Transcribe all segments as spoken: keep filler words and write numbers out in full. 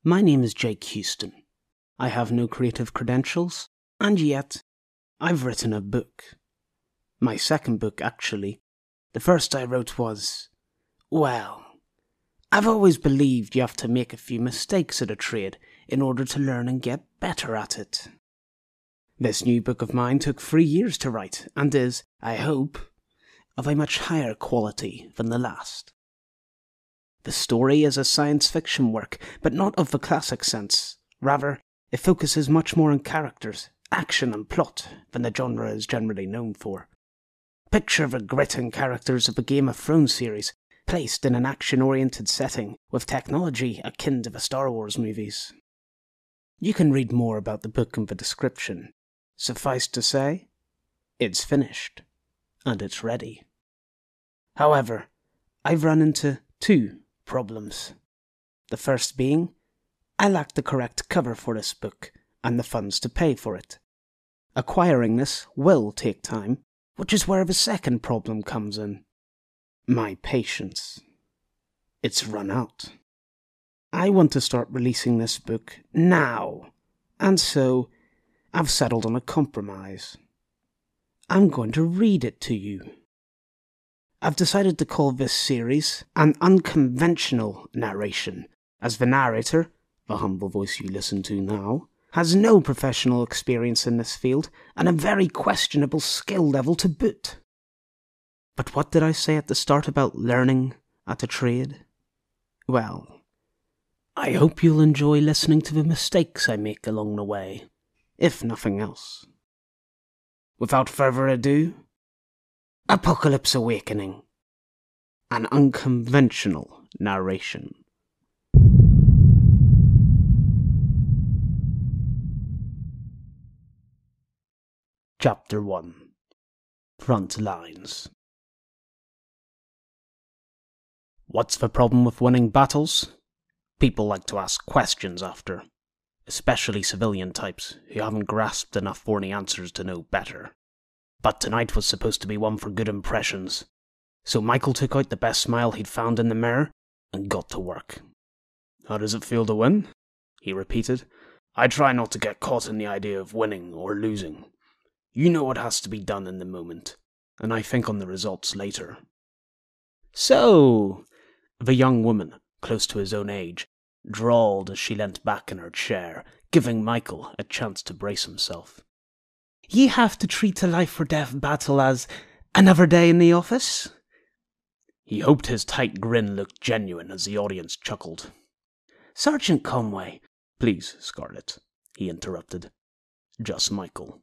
My name is Jake Houston. I have no creative credentials, and yet, I've written a book. My second book, actually. The first I wrote was, well, I've always believed you have to make a few mistakes at a trade in order to learn and get better at it. This new book of mine took three years to write, and is, I hope, of a much higher quality than the last. The story is a science fiction work, but not of the classic sense. Rather, it focuses much more on characters, action and plot than the genre is generally known for. Picture the grit and characters of the Game of Thrones series, placed in an action-oriented setting with technology akin to the Star Wars movies. You can read more about the book in the description. Suffice to say, it's finished, and it's ready. However, I've run into two problems. The first being, I lack the correct cover for this book, and the funds to pay for it. Acquiring this will take time, which is where the second problem comes in. My patience. It's run out. I want to start releasing this book now, and so I've settled on a compromise. I'm going to read it to you. I've decided to call this series an unconventional narration, as the narrator, the humble voice you listen to now, has no professional experience in this field and a very questionable skill level to boot. But what did I say at the start about learning at a trade? Well, I hope you'll enjoy listening to the mistakes I make along the way, if nothing else. Without further ado, Apocalypse Awakening, an unconventional narration. Chapter one. Front Lines. What's the problem with winning battles? People like to ask questions after, especially civilian types who haven't grasped enough thorny answers to know better. But tonight was supposed to be one for good impressions, so Michael took out the best smile he'd found in the mirror and got to work. How does it feel to win? He repeated. I try not to get caught in the idea of winning or losing. You know what has to be done in the moment, and I think on the results later. So, the young woman, close to his own age, drawled as she leant back in her chair, giving Michael a chance to brace himself. Ye have to treat a life-or-death battle as another day in the office? He hoped his tight grin looked genuine as the audience chuckled. Sergeant Conway. Please, Scarlett, he interrupted. Just Michael.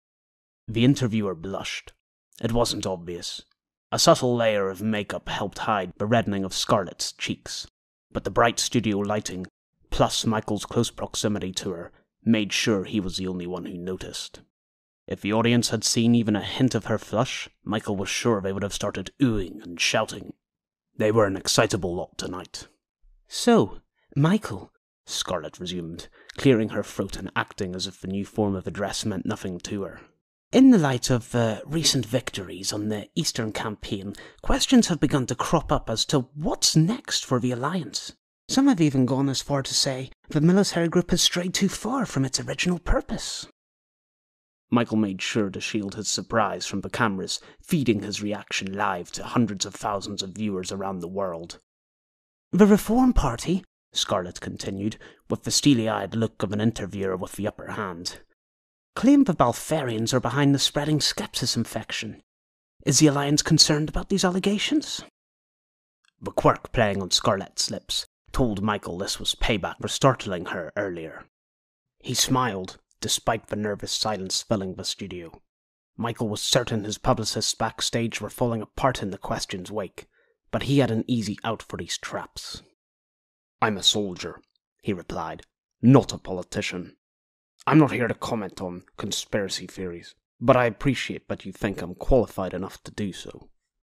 The interviewer blushed. It wasn't obvious. A subtle layer of makeup helped hide the reddening of Scarlett's cheeks, but the bright studio lighting, plus Michael's close proximity to her, made sure he was the only one who noticed. If the audience had seen even a hint of her flush, Michael was sure they would have started oohing and shouting. They were an excitable lot tonight. So, Michael, Scarlett resumed, clearing her throat and acting as if the new form of address meant nothing to her. In the light of the uh, recent victories on the Eastern Campaign, questions have begun to crop up as to what's next for the Alliance. Some have even gone as far to say the military group has strayed too far from its original purpose. Michael made sure to shield his surprise from the cameras, feeding his reaction live to hundreds of thousands of viewers around the world. The Reform Party, Scarlett continued, with the steely-eyed look of an interviewer with the upper hand, claim the Balfarians are behind the spreading Skepsis infection. Is the Alliance concerned about these allegations? The quirk playing on Scarlett's lips told Michael this was payback for startling her earlier. He smiled, despite the nervous silence filling the studio. Michael was certain his publicists backstage were falling apart in the question's wake, but he had an easy out for these traps. I'm a soldier, he replied, not a politician. I'm not here to comment on conspiracy theories, but I appreciate that you think I'm qualified enough to do so.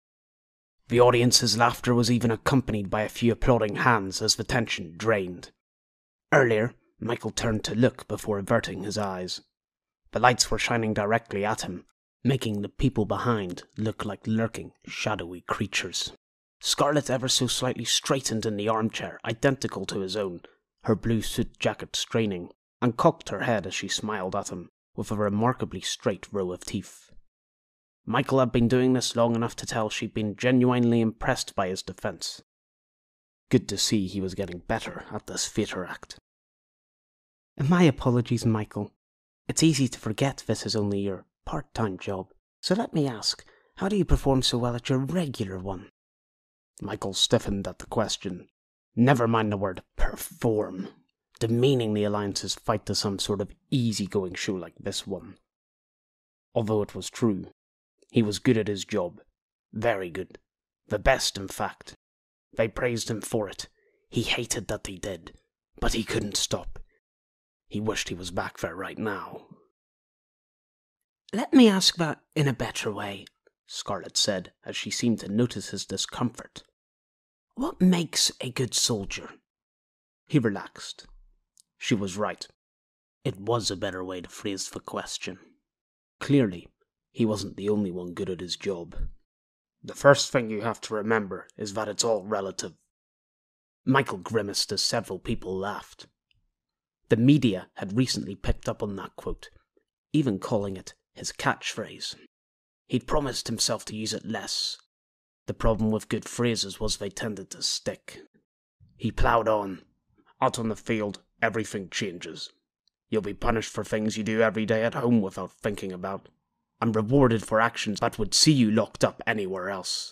The audience's laughter was even accompanied by a few applauding hands as the tension drained. Earlier, Michael turned to look before averting his eyes. The lights were shining directly at him, making the people behind look like lurking, shadowy creatures. Scarlett ever so slightly straightened in the armchair, identical to his own, her blue suit jacket straining, and cocked her head as she smiled at him with a remarkably straight row of teeth. Michael had been doing this long enough to tell she'd been genuinely impressed by his defence. Good to see he was getting better at this theatre act. My apologies, Michael. It's easy to forget this is only your part-time job, so let me ask, how do you perform so well at your regular one? Michael stiffened at the question. Never mind the word perform, demeaning the Alliance's fight to some sort of easy-going show like this one. Although it was true, he was good at his job. Very good. The best, in fact. They praised him for it. He hated that he did, but he couldn't stop. He wished he was back there right now. Let me ask that in a better way, Scarlet said, as she seemed to notice his discomfort. What makes a good soldier? He relaxed. She was right. It was a better way to phrase the question. Clearly, he wasn't the only one good at his job. The first thing you have to remember is that it's all relative. Michael grimaced as several people laughed. The media had recently picked up on that quote, even calling it his catchphrase. He'd promised himself to use it less. The problem with good phrases was they tended to stick. He ploughed on. Out on the field, everything changes. You'll be punished for things you do every day at home without thinking about, and rewarded for actions that would see you locked up anywhere else.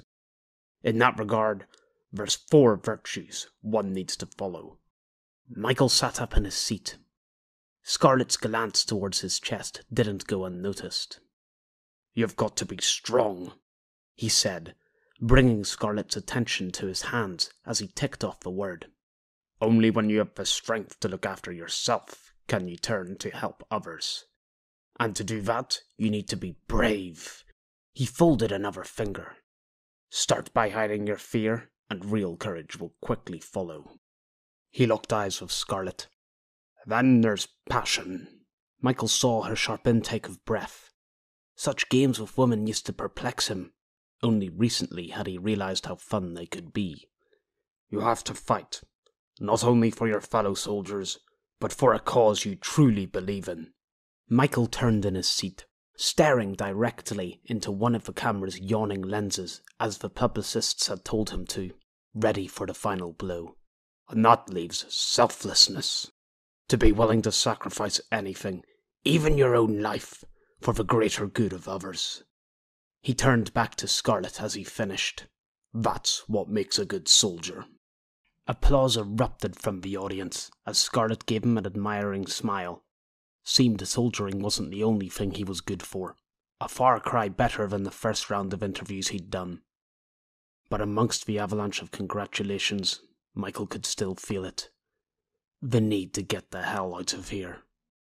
In that regard, there's four virtues one needs to follow. Michael sat up in his seat. Scarlet's glance towards his chest didn't go unnoticed. You've got to be strong, he said, bringing Scarlet's attention to his hands as he ticked off the word. Only when you have the strength to look after yourself can you turn to help others. And to do that, you need to be brave. He folded another finger. Start by hiding your fear, and real courage will quickly follow. He locked eyes with Scarlet. Then there's passion. Michael saw her sharp intake of breath. Such games with women used to perplex him. Only recently had he realized how fun they could be. You have to fight, not only for your fellow soldiers, but for a cause you truly believe in. Michael turned in his seat, staring directly into one of the camera's yawning lenses, as the publicists had told him to, ready for the final blow. And that leaves selflessness. To be willing to sacrifice anything, even your own life, for the greater good of others. He turned back to Scarlet as he finished. That's what makes a good soldier. Applause erupted from the audience as Scarlet gave him an admiring smile. Seemed soldiering wasn't the only thing he was good for. A far cry better than the first round of interviews he'd done. But amongst the avalanche of congratulations, Michael could still feel it. The need to get the hell out of here.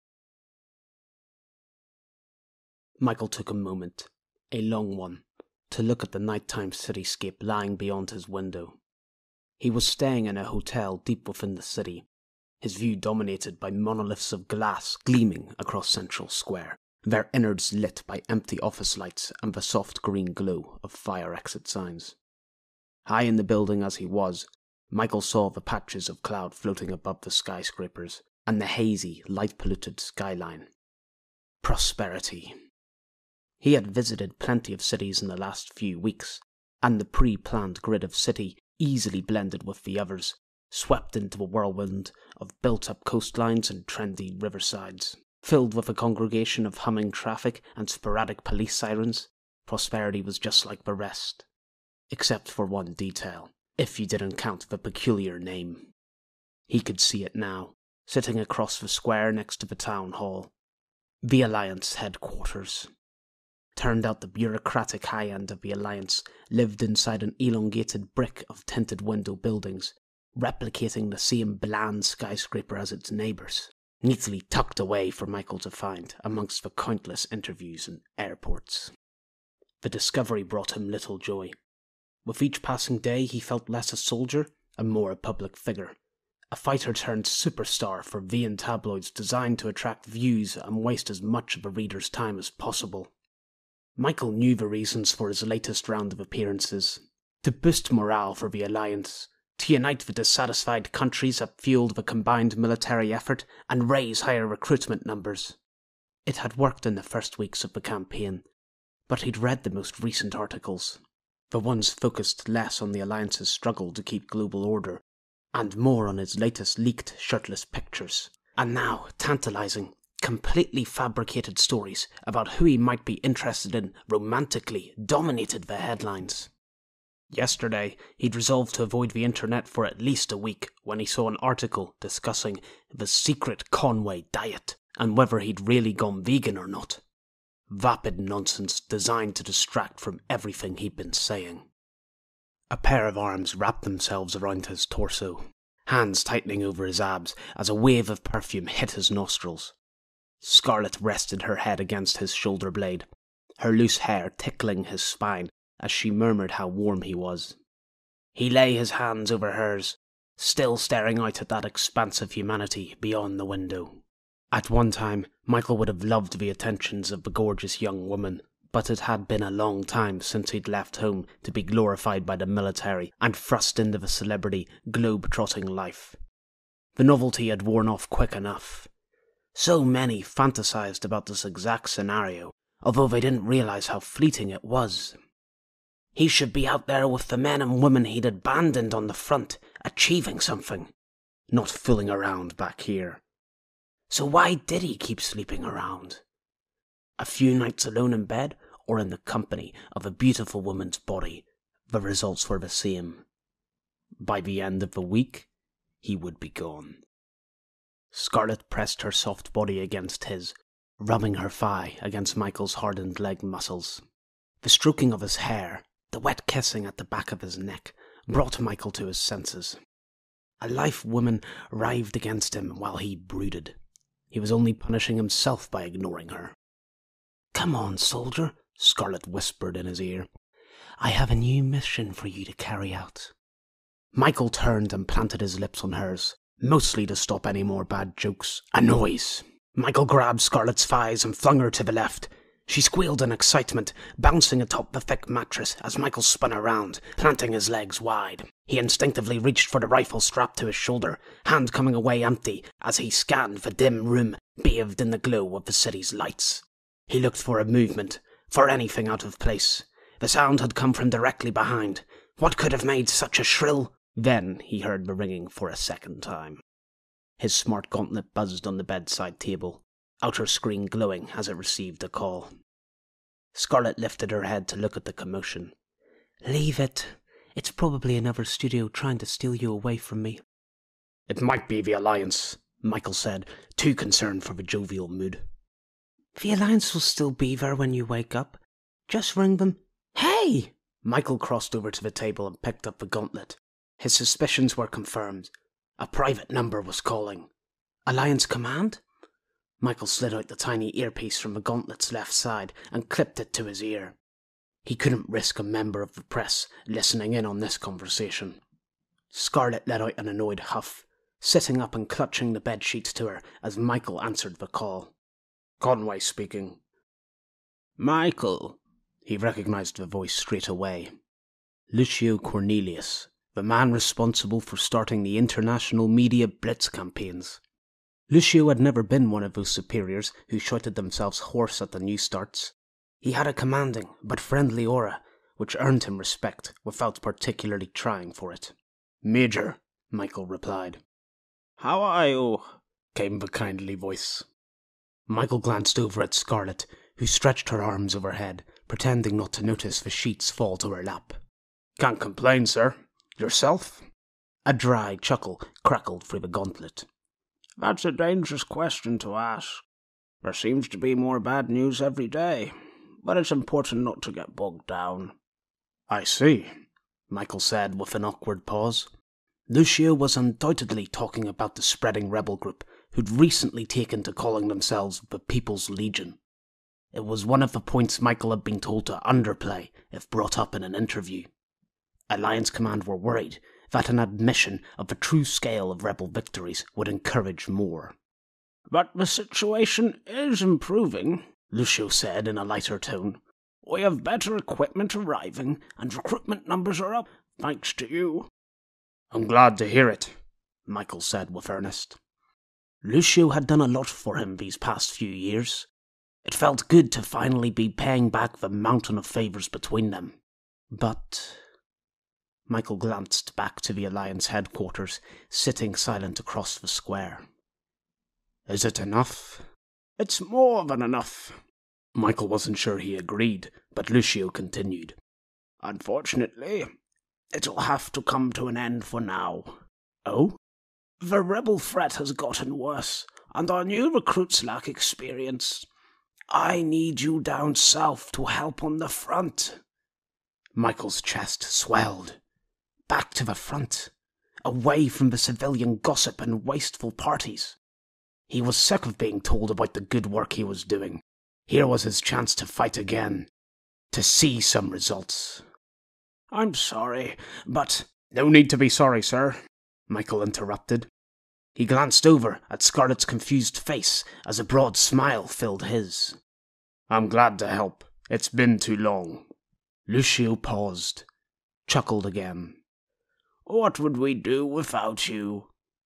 Michael took a moment, a long one, to look at the nighttime cityscape lying beyond his window. He was staying in a hotel deep within the city, his view dominated by monoliths of glass gleaming across Central Square, their innards lit by empty office lights and the soft green glow of fire exit signs. High in the building as he was, Michael saw the patches of cloud floating above the skyscrapers and the hazy, light-polluted skyline. Prosperity. He had visited plenty of cities in the last few weeks, and the pre-planned grid of city easily blended with the others, swept into a whirlwind of built-up coastlines and trendy riversides. Filled with a congregation of humming traffic and sporadic police sirens, Prosperity was just like the rest. Except for one detail, if you didn't count the peculiar name. He could see it now, sitting across the square next to the town hall. The Alliance headquarters. Turned out the bureaucratic high end of the Alliance lived inside an elongated brick of tinted window buildings, replicating the same bland skyscraper as its neighbours, neatly tucked away for Michael to find amongst the countless interviews and airports. The discovery brought him little joy. With each passing day he felt less a soldier and more a public figure, a fighter turned superstar for vain tabloids designed to attract views and waste as much of a reader's time as possible. Michael knew the reasons for his latest round of appearances. To boost morale for the Alliance, to unite the dissatisfied countries that fueled the combined military effort and raise higher recruitment numbers. It had worked in the first weeks of the campaign, but he'd read the most recent articles, the ones focused less on the Alliance's struggle to keep global order, and more on his latest leaked shirtless pictures, and now tantalizing, completely fabricated stories about who he might be interested in romantically dominated the headlines. Yesterday, he'd resolved to avoid the internet for at least a week when he saw an article discussing the secret Conway diet and whether he'd really gone vegan or not. Vapid nonsense designed to distract from everything he'd been saying. A pair of arms wrapped themselves around his torso, hands tightening over his abs as a wave of perfume hit his nostrils. Scarlett rested her head against his shoulder blade, her loose hair tickling his spine as she murmured how warm he was. He lay his hands over hers, still staring out at that expanse of humanity beyond the window. At one time, Michael would have loved the attentions of the gorgeous young woman, but it had been a long time since he'd left home to be glorified by the military and thrust into the celebrity, globe-trotting life. The novelty had worn off quick enough. So many fantasized about this exact scenario, although they didn't realize how fleeting it was. He should be out there with the men and women he'd abandoned on the front, achieving something, not fooling around back here. So why did he keep sleeping around? A few nights alone in bed, or in the company of a beautiful woman's body, the results were the same. By the end of the week, he would be gone. Scarlett pressed her soft body against his, rubbing her thigh against Michael's hardened leg muscles. The stroking of his hair, the wet kissing at the back of his neck, brought Michael to his senses. A life woman writhed against him while he brooded. He was only punishing himself by ignoring her. "Come on, soldier," Scarlett whispered in his ear. "I have a new mission for you to carry out." Michael turned and planted his lips on hers, mostly to stop any more bad jokes. A noise! Michael grabbed Scarlett's thighs and flung her to the left. She squealed in excitement, bouncing atop the thick mattress as Michael spun around, planting his legs wide. He instinctively reached for the rifle strapped to his shoulder, hand coming away empty as he scanned the dim room bathed in the glow of the city's lights. He looked for a movement, for anything out of place. The sound had come from directly behind. What could have made such a shrill? Then he heard the ringing for a second time. His smart gauntlet buzzed on the bedside table, outer screen glowing as it received a call. Scarlett lifted her head to look at the commotion. "Leave it. It's probably another studio trying to steal you away from me." "It might be the Alliance," Michael said, too concerned for the jovial mood. "The Alliance will still be there when you wake up. Just ring them." "Hey!" Michael crossed over to the table and picked up the gauntlet. His suspicions were confirmed. A private number was calling. "Alliance Command?" Michael slid out the tiny earpiece from the gauntlet's left side and clipped it to his ear. He couldn't risk a member of the press listening in on this conversation. Scarlett let out an annoyed huff, sitting up and clutching the bedsheets to her as Michael answered the call. "Conway speaking." "Michael." He recognized the voice straight away. Lucio Cornelius, the man responsible for starting the international media blitz campaigns. Lucio had never been one of those superiors who shouted themselves hoarse at the new starts. He had a commanding but friendly aura, which earned him respect without particularly trying for it. "Major," Michael replied. "How are you?" came the kindly voice. Michael glanced over at Scarlett, who stretched her arms overhead, pretending not to notice the sheets fall to her lap. "Can't complain, sir. Yourself?" A dry chuckle crackled through the gauntlet. "That's a dangerous question to ask. There seems to be more bad news every day, but it's important not to get bogged down." "I see," Michael said with an awkward pause. Lucio was undoubtedly talking about the spreading rebel group who'd recently taken to calling themselves the People's Legion. It was one of the points Michael had been told to underplay if brought up in an interview. Alliance Command were worried that an admission of the true scale of rebel victories would encourage more. "But the situation is improving," Lucio said in a lighter tone. "We have better equipment arriving, and recruitment numbers are up, thanks to you." I'm glad to hear it, Michael said with earnest. Lucio had done a lot for him these past few years. It felt good to finally be paying back the mountain of favours between them. But... Michael glanced back to the Alliance headquarters, sitting silent across the square. Is it enough? It's more than enough. Michael wasn't sure he agreed, but Lucio continued. Unfortunately, it'll have to come to an end for now. Oh? The rebel threat has gotten worse, and our new recruits lack experience. I need you down south to help on the front. Michael's chest swelled. Back to the front, away from the civilian gossip and wasteful parties. He was sick of being told about the good work he was doing. Here was his chance to fight again, to see some results. I'm sorry, but... No need to be sorry, sir, Michael interrupted. He glanced over at Scarlett's confused face as a broad smile filled his. I'm glad to help. It's been too long. Lucio paused, chuckled again. What would we do without you?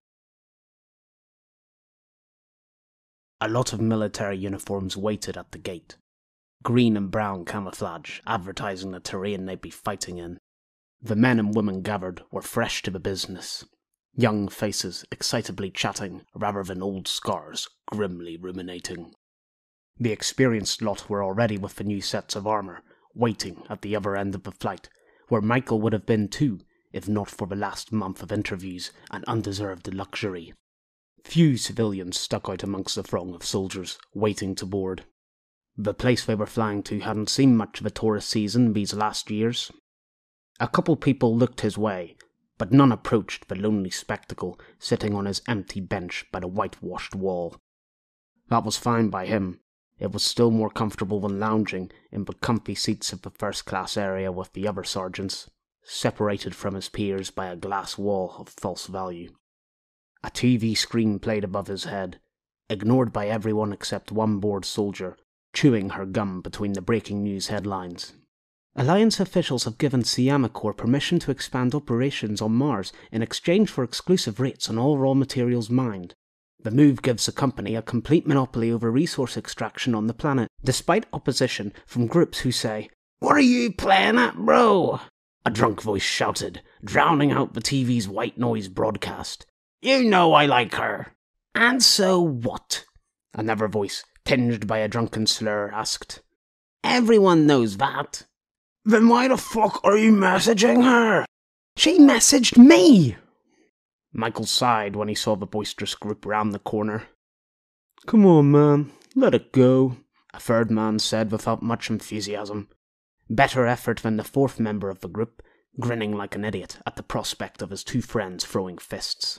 A lot of military uniforms waited at the gate. Green and brown camouflage, advertising the terrain they'd be fighting in. The men and women gathered were fresh to the business. Young faces excitably chatting, rather than old scars grimly ruminating. The experienced lot were already with the new sets of armour, waiting at the other end of the flight, where Michael would have been too, if not for the last month of interviews and undeserved luxury. Few civilians stuck out amongst the throng of soldiers waiting to board. The place they were flying to hadn't seen much of a tourist season these last years. A couple people looked his way, but none approached the lonely spectacle sitting on his empty bench by the whitewashed wall. That was fine by him. It was still more comfortable than lounging in the comfy seats of the first-class area with the other sergeants, separated from his peers by a glass wall of false value. A T V screen played above his head, ignored by everyone except one bored soldier, chewing her gum between the breaking news headlines. Alliance officials have given Siamacor permission to expand operations on Mars in exchange for exclusive rates on all raw materials mined. The move gives the company a complete monopoly over resource extraction on the planet, despite opposition from groups who say, "What are you playing at, bro?" A drunk voice shouted, drowning out the T V's white noise broadcast. You know I like her. And so what? Another voice, tinged by a drunken slur, asked. Everyone knows that. Then why the fuck are you messaging her? She messaged me! Michael sighed when he saw the boisterous group round the corner. Come on, man. Let it go, a third man said without much enthusiasm. Better effort than the fourth member of the group, grinning like an idiot at the prospect of his two friends throwing fists.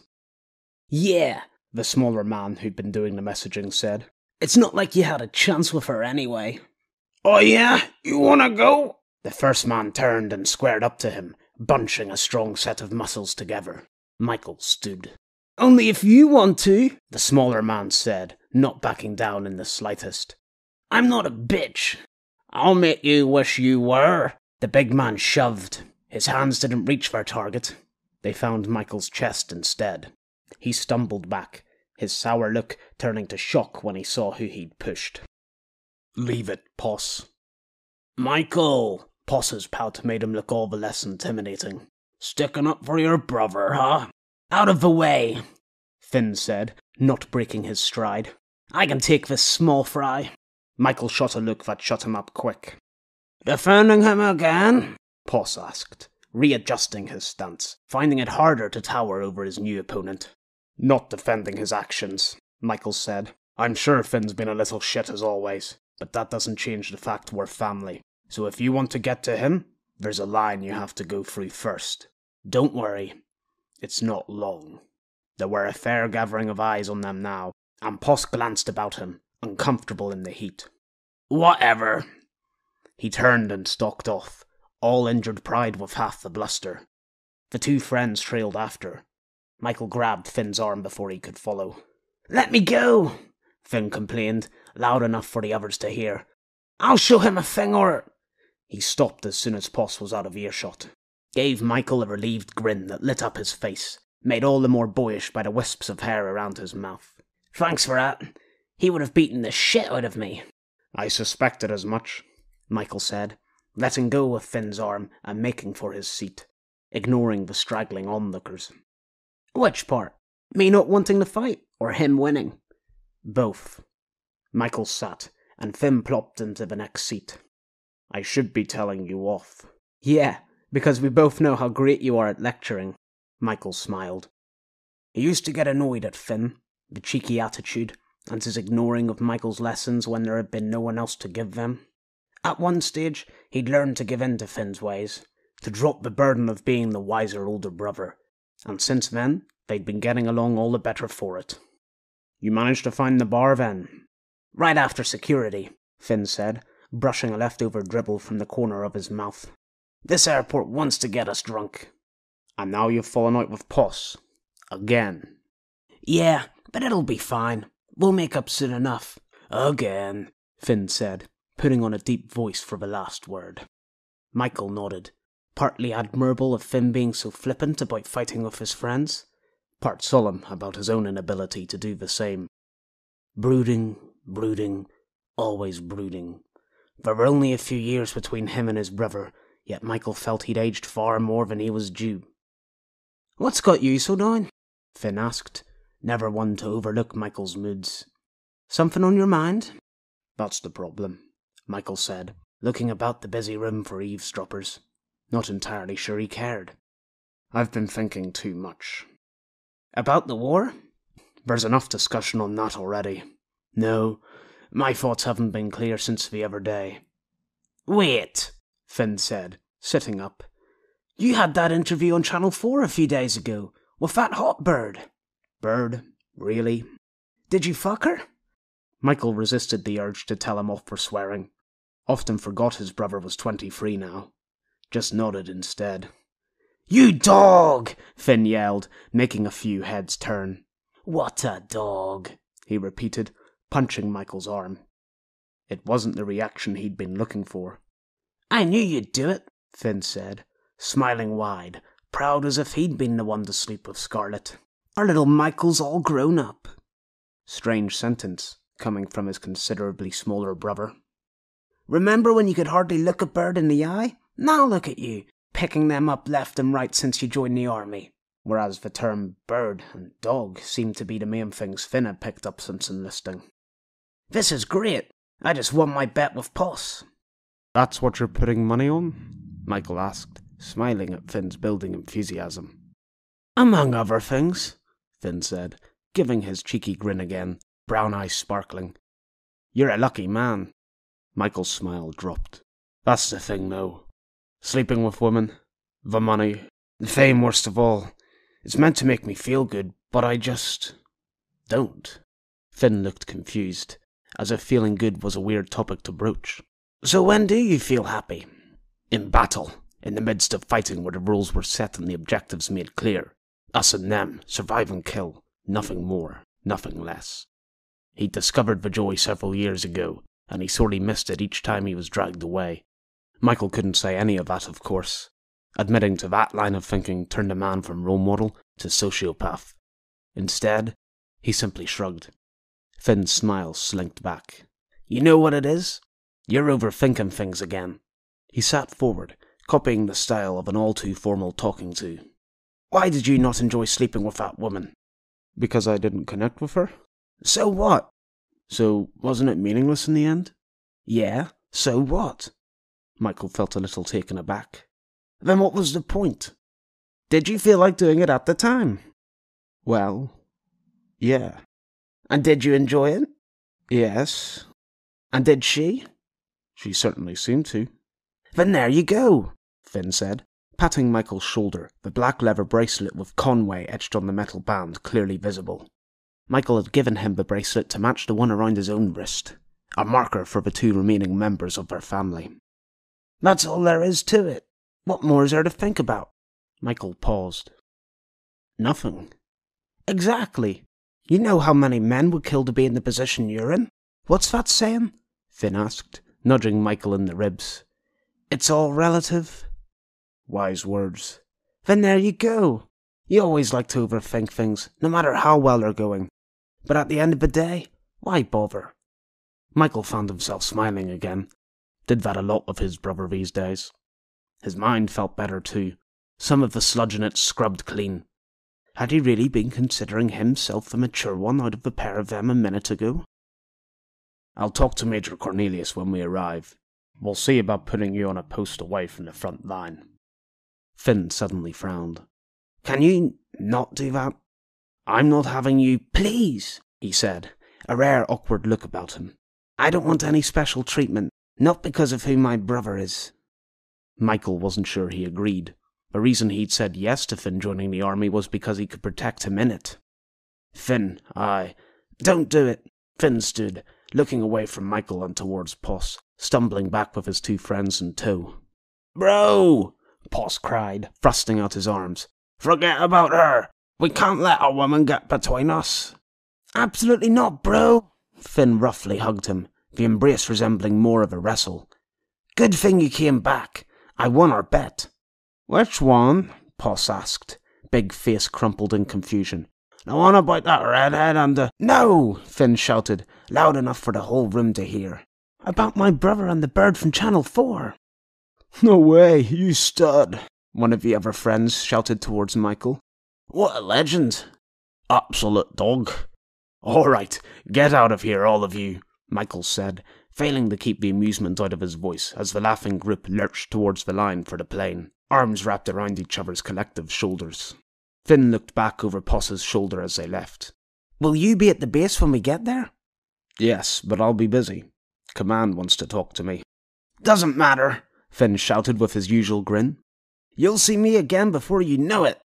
Yeah, the smaller man who'd been doing the messaging said. It's not like you had a chance with her anyway. Oh yeah? You wanna go? The first man turned and squared up to him, bunching a strong set of muscles together. Michael stood. Only if you want to, the smaller man said, not backing down in the slightest. I'm not a bitch. I'll make you wish you were. The big man shoved. His hands didn't reach their target. They found Michael's chest instead. He stumbled back, his sour look turning to shock when he saw who he'd pushed. Leave it, Poss. Michael! Poss's pout made him look all the less intimidating. Sticking up for your brother, huh? Out of the way, Finn said, not breaking his stride. I can take this small fry. Michael shot a look that shut him up quick. Defending him again? Poss asked, readjusting his stance, finding it harder to tower over his new opponent. Not defending his actions, Michael said. I'm sure Finn's been a little shit as always, but that doesn't change the fact we're family. So if you want to get to him, there's a line you have to go through first. Don't worry, it's not long. There were a fair gathering of eyes on them now, and Poss glanced about him, uncomfortable in the heat. Whatever. He turned and stalked off, all injured pride with half the bluster. The two friends trailed after. Michael grabbed Finn's arm before he could follow. Let me go, Finn complained, loud enough for the others to hear. I'll show him a thing or... He stopped as soon as Poss was out of earshot. gave Michael a relieved grin that lit up his face, made all the more boyish by the wisps of hair around his mouth. "Thanks for that. He would have beaten the shit out of me." "I suspected as much," Michael said, letting go of Finn's arm and making for his seat, ignoring the straggling onlookers. "Which part? Me not wanting to fight, or him winning?" "Both." Michael sat, and Finn plopped into the next seat. "I should be telling you off." "Yeah, because we both know how great you are at lecturing," Michael smiled. He used to get annoyed at Finn, the cheeky attitude, and his ignoring of Michael's lessons when there had been no one else to give them. At one stage, he'd learned to give in to Finn's ways, to drop the burden of being the wiser older brother, and since then, they'd been getting along all the better for it. "You managed to find the bar then?" "Right after security," Finn said, brushing a leftover dribble from the corner of his mouth. "This airport wants to get us drunk." "And now you've fallen out with Poss? Again?" "Yeah, but it'll be fine. We'll make up soon enough." "Again," Finn said, putting on a deep voice for the last word. Michael nodded, partly admirable of Finn being so flippant about fighting with his friends, part solemn about his own inability to do the same. Brooding, brooding, always brooding. There were only a few years between him and his brother, yet Michael felt he'd aged far more than he was due. "What's got you so down?" Finn asked, never one to overlook Michael's moods. "Something on your mind?" "That's the problem," Michael said, looking about the busy room for eavesdroppers. Not entirely sure he cared. "I've been thinking too much." "About the war?" "There's enough discussion on that already. No, my thoughts haven't been clear since the other day." "Wait," Finn said, sitting up. "You had that interview on Channel four a few days ago, with that hot bird." "Bird? Really?" "Did you fuck her?" Michael resisted the urge to tell him off for swearing. Often forgot his brother was twenty-three now. Just nodded instead. "You dog!" Finn yelled, making a few heads turn. "What a dog!" he repeated, punching Michael's arm. It wasn't the reaction he'd been looking for. "I knew you'd do it," Finn said, smiling wide, proud as if he'd been the one to sleep with Scarlett. "Our little Michael's all grown up." Strange sentence, coming from his considerably smaller brother. "Remember when you could hardly look a bird in the eye? Now look at you, picking them up left and right since you joined the army." Whereas the term bird and dog seemed to be the main things Finn had picked up since enlisting. "This is great. I just won my bet with Poss." "That's what you're putting money on?" Michael asked, smiling at Finn's building enthusiasm. "Among other things," Finn said, giving his cheeky grin again, brown eyes sparkling. "You're a lucky man." Michael's smile dropped. "That's the thing, though. Sleeping with women, the money, the fame worst of all. It's meant to make me feel good, but I just don't." Finn looked confused, as if feeling good was a weird topic to broach. "So when do you feel happy?" "In battle, in the midst of fighting where the rules were set and the objectives made clear. Us and them, survive and kill, nothing more, nothing less." He'd discovered the joy several years ago, and he sorely missed it each time he was dragged away. Michael couldn't say any of that, of course. Admitting to that line of thinking turned a man from role model to sociopath. Instead, he simply shrugged. Finn's smile slinked back. "You know what it is? You're overthinking things again." He sat forward, copying the style of an all-too-formal talking to. "Why did you not enjoy sleeping with that woman?" "Because I didn't connect with her." "So what?" "So, wasn't it meaningless in the end?" "Yeah, so what?" Michael felt a little taken aback. "Then what was the point? Did you feel like doing it at the time?" "Well, yeah." "And did you enjoy it?" "Yes." "And did she?" "She certainly seemed to." "Then there you go," Finn said, patting Michael's shoulder, the black leather bracelet with Conway etched on the metal band clearly visible. Michael had given him the bracelet to match the one around his own wrist, a marker for the two remaining members of their family. "That's all there is to it. What more is there to think about?" Michael paused. "Nothing." "Exactly. You know how many men would kill to be in the position you're in? What's that saying?" Finn asked, nudging Michael in the ribs. "It's all relative." Wise words. Then there you go. You always like to overthink things, no matter how well they're going. But at the end of the day, why bother? Michael found himself smiling again. Did that a lot with his brother these days. His mind felt better too. Some of the sludge in it scrubbed clean. Had he really been considering himself the mature one out of the pair of them a minute ago? I'll talk to Major Cornelius when we arrive. We'll see about putting you on a post away from the front line. Finn suddenly frowned. Can you not do that? I'm not having you... Please, he said, a rare awkward look about him. I don't want any special treatment, not because of who my brother is. Michael wasn't sure he agreed. The reason he'd said yes to Finn joining the army was because he could protect him in it. Finn, I... Don't do it. Finn stood, looking away from Michael and towards Poss, stumbling back with his two friends in tow. Bro! Poss cried, thrusting out his arms. Forget about her! We can't let a woman get between us. Absolutely not, bro! Finn roughly hugged him, the embrace resembling more of a wrestle. Good thing you came back. I won our bet. Which one? Poss asked, big face crumpled in confusion. The one about that redhead and the... No! Finn shouted, loud enough for the whole room to hear. About my brother and the bird from Channel four. No way, you stud, one of the other friends shouted towards Michael. What a legend. Absolute dog. All right, get out of here, all of you, Michael said, failing to keep the amusement out of his voice as the laughing group lurched towards the line for the plane, arms wrapped around each other's collective shoulders. Finn looked back over Poss's shoulder as they left. Will you be at the base when we get there? Yes, but I'll be busy. Command wants to talk to me. Doesn't matter, Finn shouted with his usual grin. You'll see me again before you know it.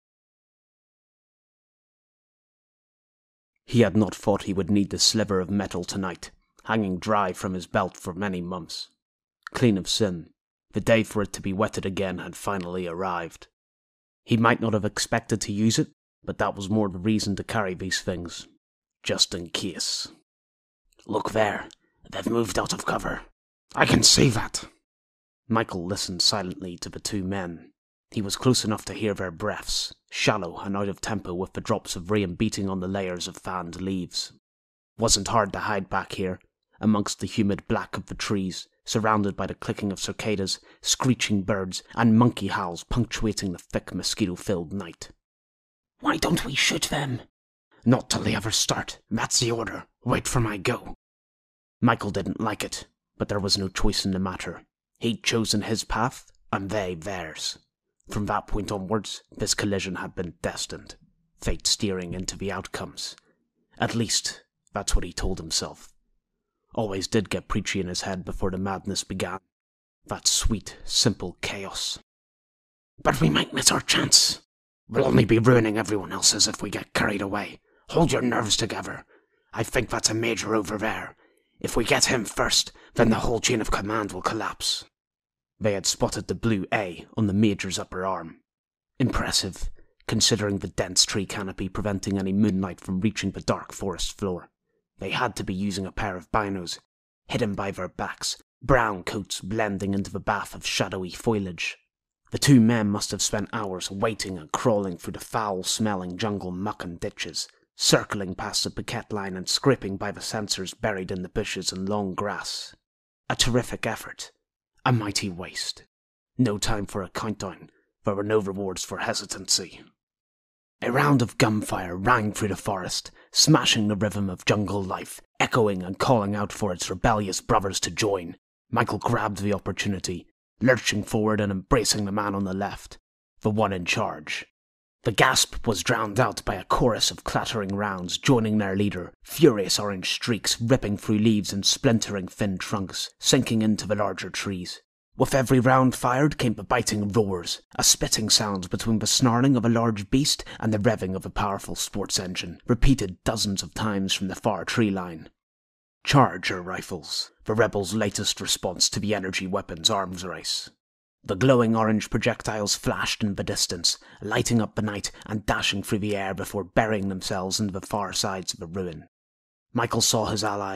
He had not thought he would need the sliver of metal tonight, hanging dry from his belt for many months. Clean of sin, the day for it to be wetted again had finally arrived. He might not have expected to use it, but that was more the reason to carry these things, just in case. Look there, they've moved out of cover. I can see that. Michael listened silently to the two men. He was close enough to hear their breaths, shallow and out of tempo with the drops of rain beating on the layers of fanned leaves. Wasn't hard to hide back here, amongst the humid black of the trees, surrounded by the clicking of cicadas, screeching birds, and monkey howls punctuating the thick mosquito-filled night. Why don't we shoot them? Not till they ever start. That's the order. Wait for my go. Michael didn't like it, but there was no choice in the matter. He'd chosen his path, and they theirs. From that point onwards, this collision had been destined, fate steering into the outcomes. At least, that's what he told himself. Always did get preachy in his head before the madness began. That sweet, simple chaos. But we might miss our chance. We'll only be ruining everyone else's if we get carried away. Hold your nerves together. I think that's a major over there. If we get him first, then the whole chain of command will collapse. They had spotted the blue A on the Major's upper arm. Impressive, considering the dense tree canopy preventing any moonlight from reaching the dark forest floor. They had to be using a pair of binos, hidden by their backs, brown coats blending into the bath of shadowy foliage. The two men must have spent hours waiting and crawling through the foul-smelling jungle muck and ditches, circling past the picket line and scraping by the sensors buried in the bushes and long grass. A terrific effort. A mighty waste. No time for a countdown. There were no rewards for hesitancy. A round of gunfire rang through the forest, smashing the rhythm of jungle life, echoing and calling out for its rebellious brothers to join. Michael grabbed the opportunity, lurching forward and embracing the man on the left, the one in charge. The gasp was drowned out by a chorus of clattering rounds joining their leader, furious orange streaks ripping through leaves and splintering thin trunks, sinking into the larger trees. With every round fired came the biting roars, a spitting sound between the snarling of a large beast and the revving of a powerful sports engine, repeated dozens of times from the far tree line. Charger rifles, the rebels' latest response to the energy weapons arms race. The glowing orange projectiles flashed in the distance, lighting up the night and dashing through the air before burying themselves into the far sides of the ruin. Michael saw his allies,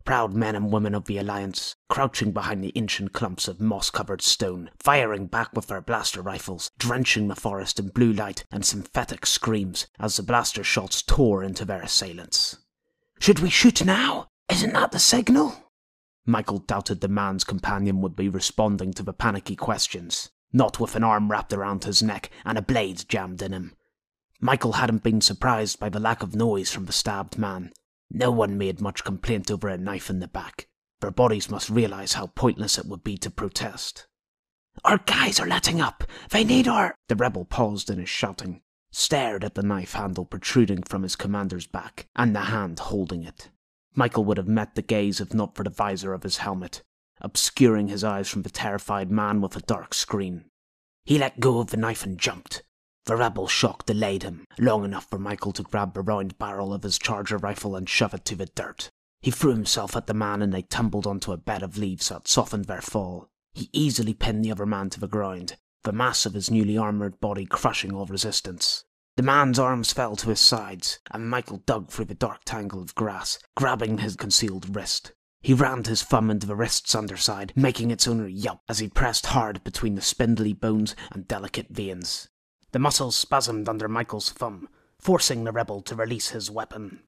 Proud men and women of the Alliance, crouching behind the ancient clumps of moss-covered stone, firing back with their blaster rifles, drenching the forest in blue light and synthetic screams as the blaster shots tore into their assailants. "Should we shoot now? Isn't that the signal?" Michael doubted the man's companion would be responding to the panicky questions, not with an arm wrapped around his neck and a blade jammed in him. Michael hadn't been surprised by the lack of noise from the stabbed man. No one made much complaint over a knife in the back. Their bodies must realize how pointless it would be to protest. "Our guys are letting up! They need our—" The rebel paused in his shouting, stared at the knife handle protruding from his commander's back, and the hand holding it. Michael would have met the gaze if not for the visor of his helmet, obscuring his eyes from the terrified man with a dark screen. He let go of the knife and jumped. The rebel shock delayed him, long enough for Michael to grab the round barrel of his charger rifle and shove it to the dirt. He threw himself at the man and they tumbled onto a bed of leaves that softened their fall. He easily pinned the other man to the ground, the mass of his newly armoured body crushing all resistance. The man's arms fell to his sides, and Michael dug through the dark tangle of grass, grabbing his concealed wrist. He rammed his thumb into the wrist's underside, making its owner yelp as he pressed hard between the spindly bones and delicate veins. The muscles spasmed under Michael's thumb, forcing the rebel to release his weapon.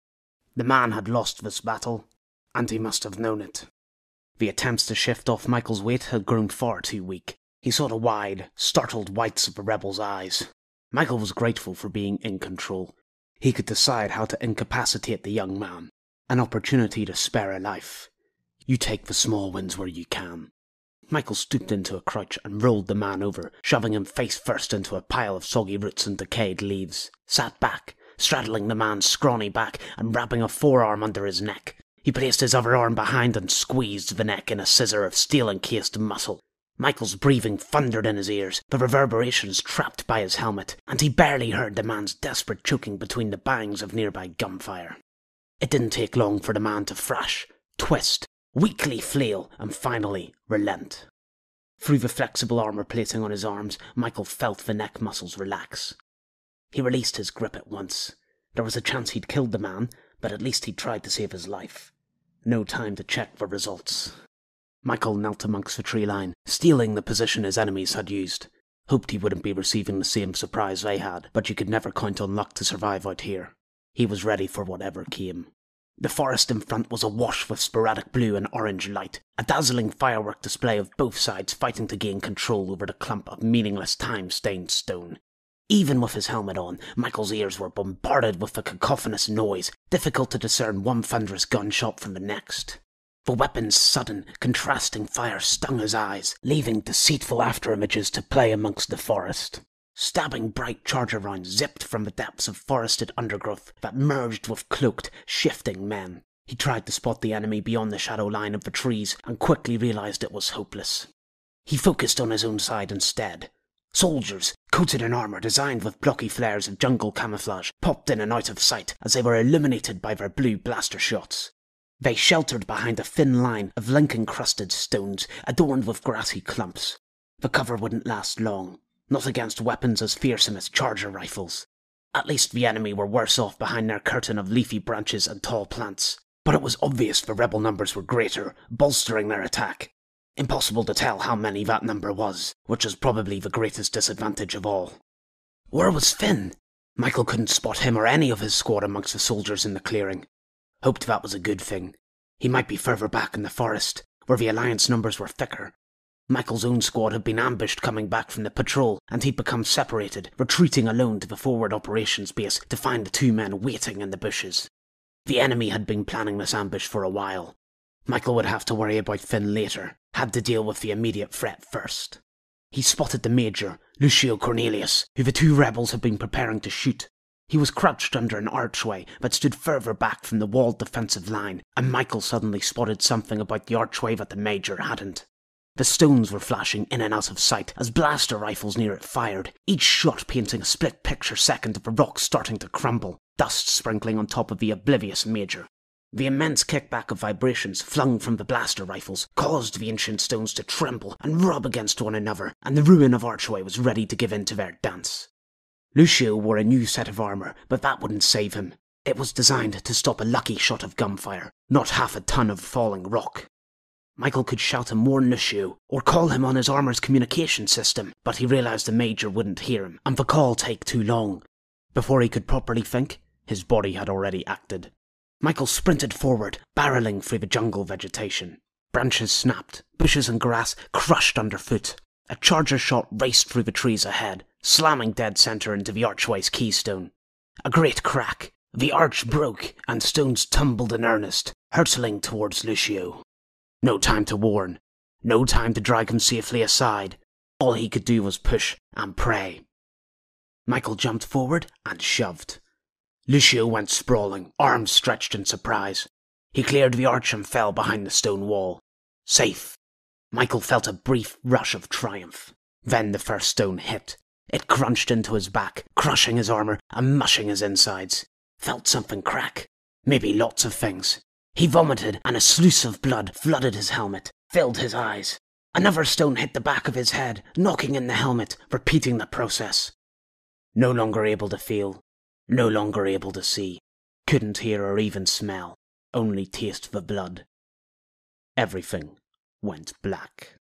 The man had lost this battle, and he must have known it. The attempts to shift off Michael's weight had grown far too weak. He saw the wide, startled whites of the rebel's eyes. Michael was grateful for being in control. He could decide how to incapacitate the young man, an opportunity to spare a life. You take the small wins where you can. Michael stooped into a crouch and rolled the man over, shoving him face first into a pile of soggy roots and decayed leaves, sat back, straddling the man's scrawny back and wrapping a forearm under his neck. He placed his other arm behind and squeezed the neck in a scissor of steel-encased muscle. Michael's breathing thundered in his ears, the reverberations trapped by his helmet, and he barely heard the man's desperate choking between the bangs of nearby gunfire. It didn't take long for the man to thrash, twist, weakly flail, and finally relent. Through the flexible armour plating on his arms, Michael felt the neck muscles relax. He released his grip at once. There was a chance he'd killed the man, but at least he'd tried to save his life. No time to check for results. Michael knelt amongst the tree line, stealing the position his enemies had used. Hoped he wouldn't be receiving the same surprise they had, but you could never count on luck to survive out here. He was ready for whatever came. The forest in front was awash with sporadic blue and orange light, a dazzling firework display of both sides fighting to gain control over the clump of meaningless time-stained stone. Even with his helmet on, Michael's ears were bombarded with the cacophonous noise, difficult to discern one thunderous gunshot from the next. The weapon's sudden, contrasting fire stung his eyes, leaving deceitful afterimages to play amongst the forest. Stabbing bright charger rounds zipped from the depths of forested undergrowth that merged with cloaked, shifting men. He tried to spot the enemy beyond the shadow line of the trees and quickly realized it was hopeless. He focused on his own side instead. Soldiers, coated in armour designed with blocky flares of jungle camouflage, popped in and out of sight as they were illuminated by their blue blaster shots. They sheltered behind a thin line of link-encrusted stones adorned with grassy clumps. The cover wouldn't last long, not against weapons as fearsome as charger rifles. At least the enemy were worse off behind their curtain of leafy branches and tall plants, but it was obvious the rebel numbers were greater, bolstering their attack. Impossible to tell how many that number was, which was probably the greatest disadvantage of all. Where was Finn? Michael couldn't spot him or any of his squad amongst the soldiers in the clearing. Hoped that was a good thing. He might be further back in the forest, where the Alliance numbers were thicker. Michael's own squad had been ambushed coming back from the patrol, and he'd become separated, retreating alone to the forward operations base to find the two men waiting in the bushes. The enemy had been planning this ambush for a while. Michael would have to worry about Finn later, had to deal with the immediate threat first. He spotted the Major, Lucio Cornelius, who the two rebels had been preparing to shoot. He was crouched under an archway that stood further back from the walled defensive line, and Michael suddenly spotted something about the archway that the Major hadn't. The stones were flashing in and out of sight as blaster rifles near it fired, each shot painting a split-picture second of the rock starting to crumble, dust sprinkling on top of the oblivious Major. The immense kickback of vibrations flung from the blaster rifles caused the ancient stones to tremble and rub against one another, and the ruin of archway was ready to give in to their dance. Lucio wore a new set of armour, but that wouldn't save him. It was designed to stop a lucky shot of gunfire, not half a ton of falling rock. Michael could shout and warn Lucio, or call him on his armor's communication system, but he realized the Major wouldn't hear him, and the call take too long. Before he could properly think, his body had already acted. Michael sprinted forward, barreling through the jungle vegetation. Branches snapped, bushes and grass crushed underfoot. A charger shot raced through the trees ahead, slamming dead center into the archway's keystone. A great crack. The arch broke, and stones tumbled in earnest, hurtling towards Lucio. No time to warn. No time to drag him safely aside. All he could do was push and pray. Michael jumped forward and shoved. Lucio went sprawling, arms stretched in surprise. He cleared the arch and fell behind the stone wall. Safe. Michael felt a brief rush of triumph. Then the first stone hit. It crunched into his back, crushing his armor and mushing his insides. Felt something crack. Maybe lots of things. He vomited, and a sluice of blood flooded his helmet, filled his eyes. Another stone hit the back of his head, knocking in the helmet, repeating the process. No longer able to feel, no longer able to see. Couldn't hear or even smell, only taste the blood. Everything went black.